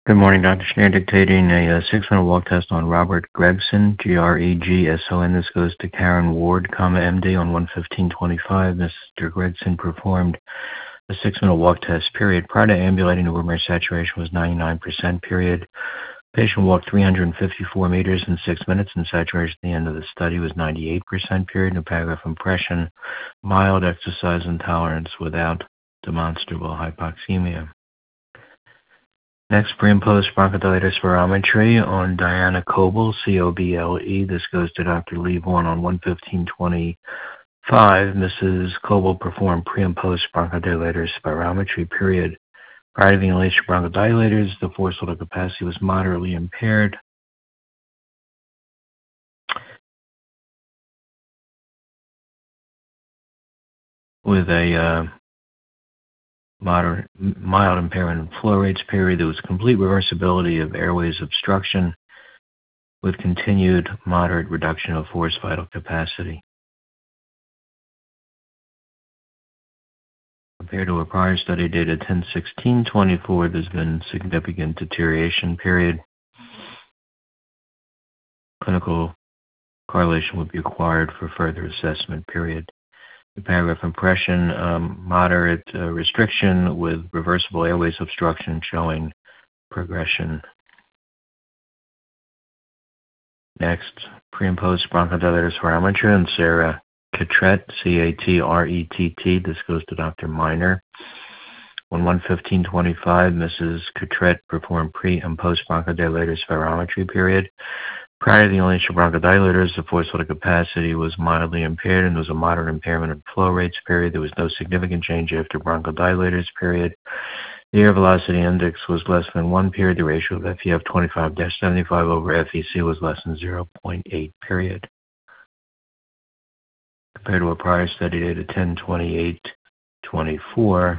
Good morning, Dr. Schneider, dictating a 6-minute walk test on Robert Gregson, Gregson. This goes to Karen Ward, MD on 11525. Mr. Gregson performed a 6-minute walk test, period. Prior to ambulating, the room saturation was 99%, period. Patient walked 354 meters in 6 minutes, and saturation at the end of the study was 98%, period. No paragraph impression, mild exercise intolerance without demonstrable hypoxemia. Next, pre and post bronchodilator spirometry on Diana Coble, COBLE. This goes to Dr. Lee Vaughan on 11525. Mrs. Coble performed pre and post bronchodilator spirometry, period. Prior to the inhalation of bronchodilators, the forced vital capacity was moderately impaired. With a mild impairment in flow rates, period. There was complete reversibility of airways obstruction with continued moderate reduction of forced vital capacity. Compared to a prior study dated 10/16/24, there's been significant deterioration, period. Clinical correlation would be required for further assessment, period. The paragraph impression, moderate restriction with reversible airways obstruction showing progression. Next, pre and post bronchodilator spirometry on Sarah Catret, C-A-T-R-E-T-T. This goes to Dr. Miner. On 11525, Mrs. Catret performed pre and post bronchodilator spirometry, period. Prior to the inhalation of bronchodilators, the forced vital capacity was mildly impaired and there was a moderate impairment in flow rates, period. There was no significant change after bronchodilators, period. The air velocity index was less than 1, period. The ratio of FEF 25-75 over FEC was less than 0.8, period. Compared to a prior study dated 10/28/24,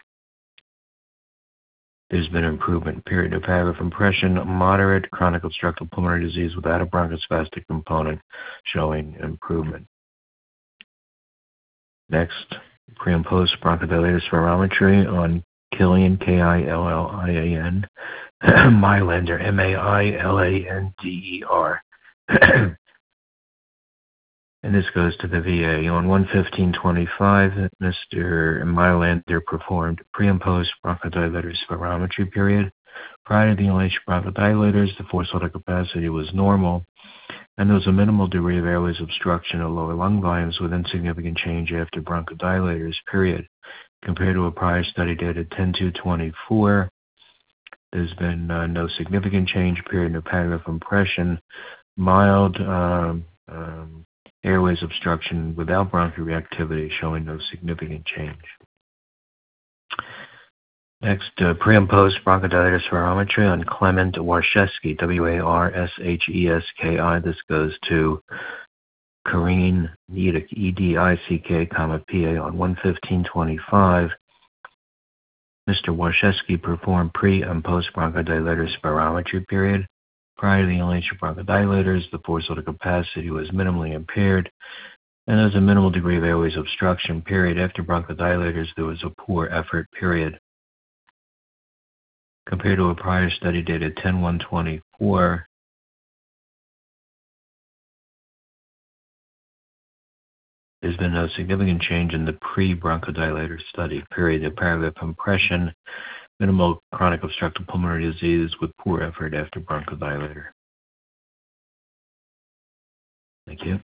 there's been improvement, period. A paragraph impression, moderate chronic obstructive pulmonary disease without a bronchospastic component showing improvement. Next, pre and post bronchodilator spirometry on Killian, K-I-L-L-I-A-N, Mailander, M-A-I-L-A-N-D-E-R. And this goes to the VA. On 11525, Mr. Mailander performed pre and post bronchodilator spirometry, period. Prior to the inhalation of bronchodilators, the forced vital capacity was normal, and there was a minimal degree of airways obstruction or lower lung volumes with insignificant change after bronchodilators, period. Compared to a prior study dated 10/2/24, there's been no significant change, period. No paragraph impression, mild airways obstruction without bronchial reactivity showing no significant change. Next, pre and post bronchodilator spirometry on Clement Warshesky, W-A-R-S-H-E-S-K-I. This goes to Karine Edick, E-D-I-C-K, P-A on 11525. Mr. Warshesky performed pre and post bronchodilator spirometry, period. Prior to the inhalation of bronchodilators, the forced vital capacity was minimally impaired, and there was a minimal degree of airways obstruction, period. After bronchodilators, there was a poor effort, period. Compared to a prior study dated 10/1/24, there's been no significant change in the pre-bronchodilator study, period. The paragraph impression, minimal chronic obstructive pulmonary disease with poor effort after bronchodilator. Thank you.